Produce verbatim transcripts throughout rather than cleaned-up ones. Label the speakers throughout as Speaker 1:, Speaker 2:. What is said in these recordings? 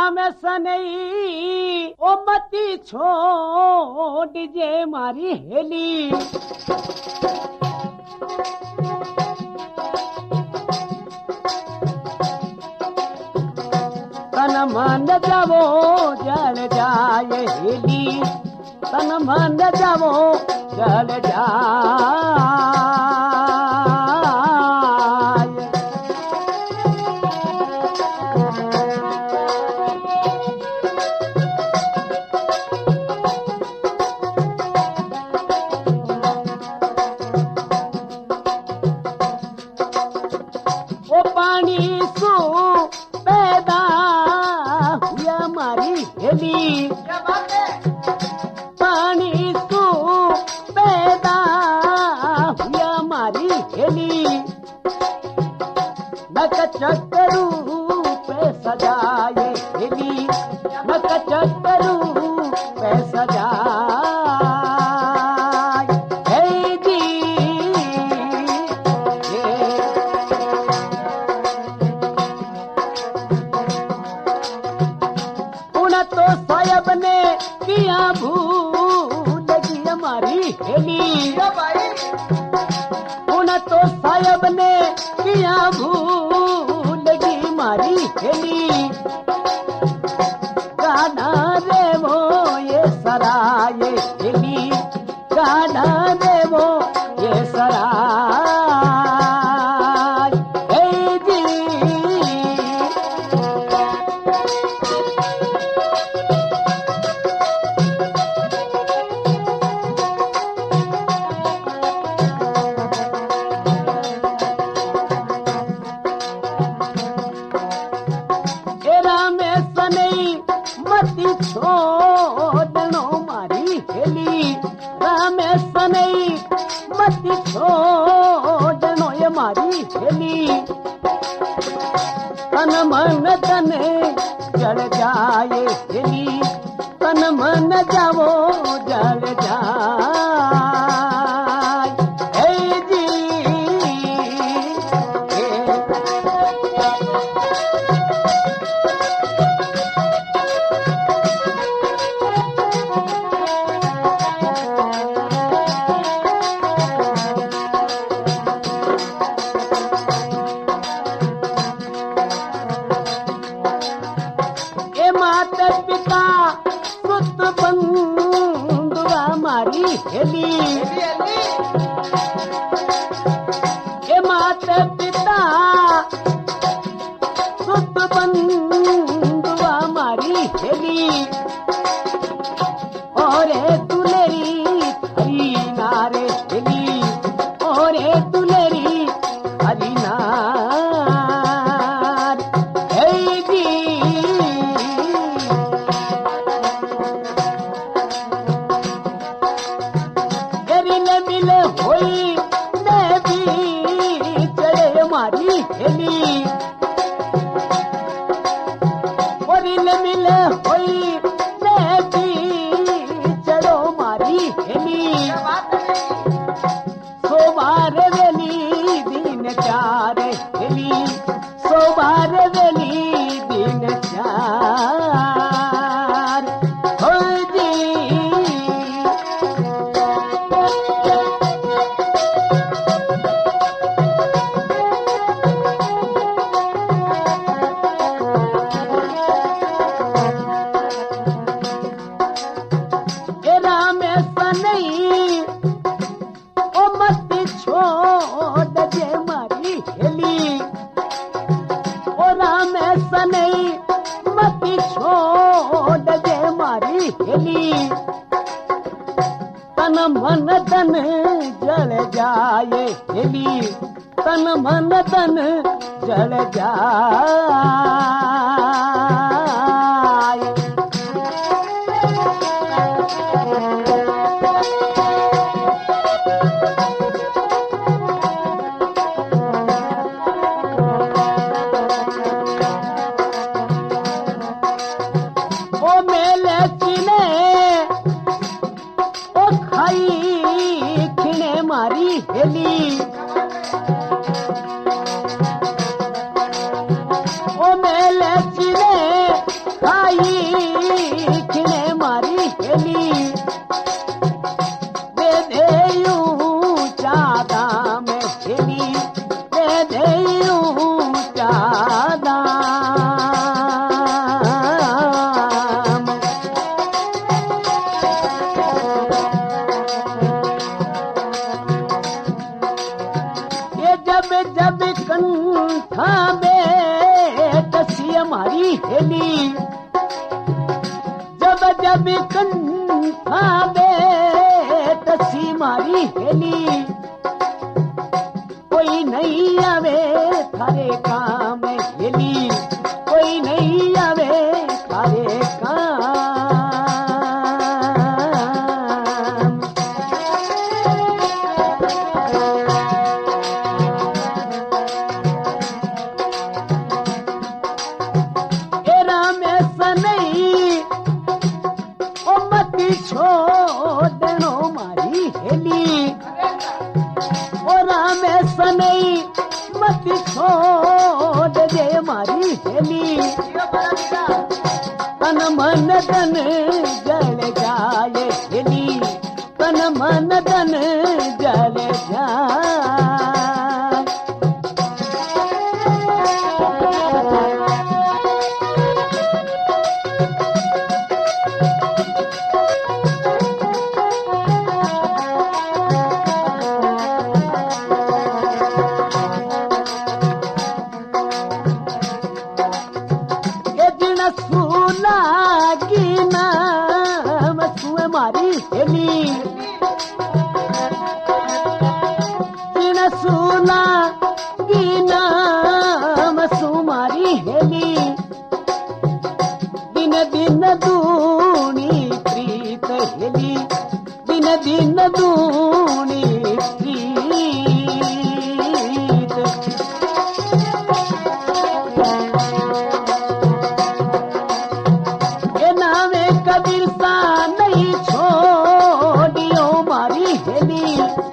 Speaker 1: राम सनई ओ मती छोड़ जे मारी हेली। तन मन जावो जल जाए हेली, तन मन जावो जल जाए। ओ पानी सू पैदा हुआ मारी हेली, पानी सू पैदा हुआ मारी हेली। नक चक्करू पे सजाए हेली, नक चक्करू पे सजाए हे जी। उन तो साहब ने किया भूल लगी हमारी हेली, उन तो साहब ने किया भूल लगी हमारी हेली। गाना रे वो ये सराय हेली, गाना रे वो ये सराय हे जी। मती छोड़नो मारी हेली, राम सनई मती छोड़नो ये मारी हेली। तन मन तन जल जाए हेली, तन मन जावो जल जाए हे जी। माता पिता पुत बंधुआ मारी हेली, ए माता पिता पुत बंधुआ मारी हेली। और दुलेरी हरी नारे हेली, और दुलेरी हरी नार हे जी। मिल होई ने भी चढ़े मारी हेली, और मिल होई ने भी चढ़ो मारी हेली। सोबार वेली दिन चार हेली, सोबार वेली दिन चार हो जी। राम सनई ओ मती छोड़ जे मारी हेली, ओ राम सनई मती छोड़ जे मारी हेली। तन मन तन जल जाए हेली, तन मन तन जल जाए। ओ मेले चिने ओ खाई खिने मारी हेली, ओ मेले चिने हेली जब जब कंठा बेटसी मारी हेली कोई नहीं आवे थारे काम हेली कोई नहीं आवे थारे काम ए राम ऐसा नहीं ओ मत छोड़ देनो मारी हेली ओ राम ऐसा नहीं मत छोड़ दे मारी हेली तन मन धन जल जाए हेली तन मन धन जल जाए मारी हेली दिन सुना दीना मसू मारी हेली दिन दिन दूनी प्रीत हेली दिन दिन दूनी प्रीत ये नामे कबीर सा नहीं छोड़ियो मारी हेली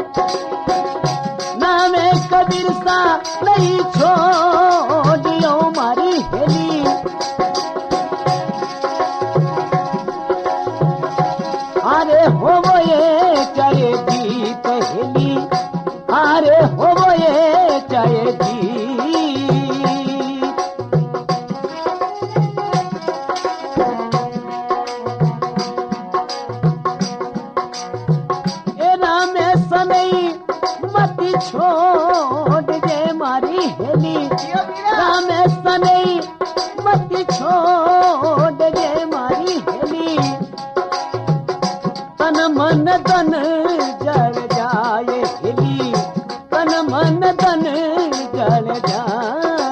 Speaker 1: नामे कबीर सा नहीं छोड़ियो मारी हेली अरे हो वो ये चाहे गीत हेली अरे हो वो ये चाहे गीत छोड़ दे मारी हेली राम ऐसा नहीं मत छोड़ दे मारी हेली तन मन धन जल जाए हेली तन मन धन जल जाए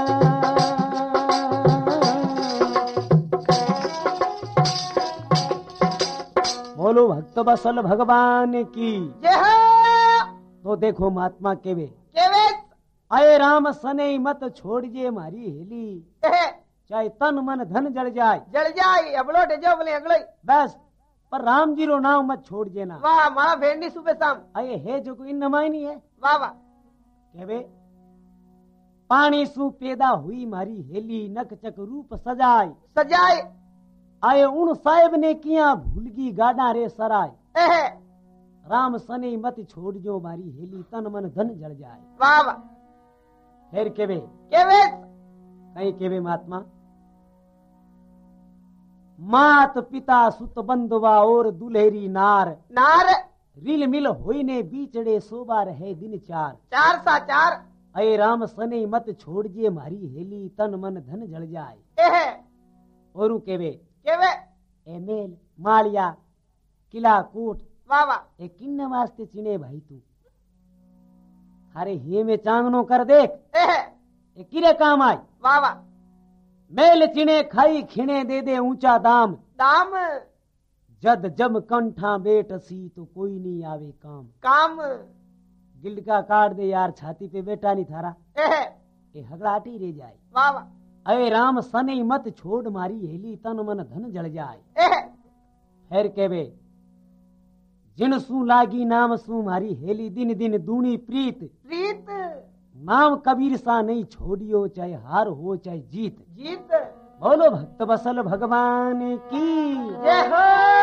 Speaker 1: बोलो भक्त बसल भगवान की तो देखो महात्मा केवे
Speaker 2: केवे
Speaker 1: आए राम सने मत छोड़िए मारी हेली चाहे तन मन धन जल जाए
Speaker 2: जल जाए अबलो जो बोले अगलो
Speaker 1: बस पर राम जी रो नाम मत छोड़िए ना
Speaker 2: वाह माँ भेंडी सुबह शाम
Speaker 1: आए है जो कोई नमायनी है
Speaker 2: वाह वाह
Speaker 1: केवे पानी सु पैदा हुई मारी हेली नक चक रूप सजाए
Speaker 2: सजाए
Speaker 1: आए उन साहेब ने किया भूलगी गाड़ा रे सराय
Speaker 2: एहे
Speaker 1: राम सने मत छोड़ जो मारी हेली तन मन धन जल जाए
Speaker 2: वाह वाह
Speaker 1: फिर केवे
Speaker 2: केवे
Speaker 1: कहीं केवे महात्मा मात पिता सुत बंधुआ और दुल्हेरी नार
Speaker 2: नार
Speaker 1: रिल मिल होई ने बीचड़े सोबा रहे दिन चार
Speaker 2: चार सा चार
Speaker 1: अये राम सने मत छोड़िए मारी हेली तन मन धन जल जाए
Speaker 2: एहे
Speaker 1: और केवे
Speaker 2: केवे
Speaker 1: ए मेल मालिया किला कोट
Speaker 2: वाह वाह
Speaker 1: ए किन्न वास्ते चिने भाई तू अरे हे में चांगनो कर देख
Speaker 2: एहे
Speaker 1: ए किरे काम आई
Speaker 2: वाह वाह
Speaker 1: मेल चिने खाई खिने दे दे ऊंचा दाम
Speaker 2: दाम
Speaker 1: जद जब कंठा बेट सी तो कोई नहीं आवे काम
Speaker 2: काम
Speaker 1: गिल्ड का काट दे यार छाती पे बेटा नहीं थारा
Speaker 2: एहे
Speaker 1: ए हगड़ाटी रह जाए
Speaker 2: वाह वाह
Speaker 1: अये राम सने मत छोड़ मारी हेली तन मन धन जल जाए
Speaker 2: एहे
Speaker 1: फिर केवे जिन सू लागी नाम सू मारी हेली दिन दिन दूनी प्रीत
Speaker 2: प्रीत
Speaker 1: नाम कबीर सा नहीं छोड़ियो चाहे हार हो चाहे जीत
Speaker 2: जीत
Speaker 1: बोलो भक्त बसल भगवान की
Speaker 2: जय हो।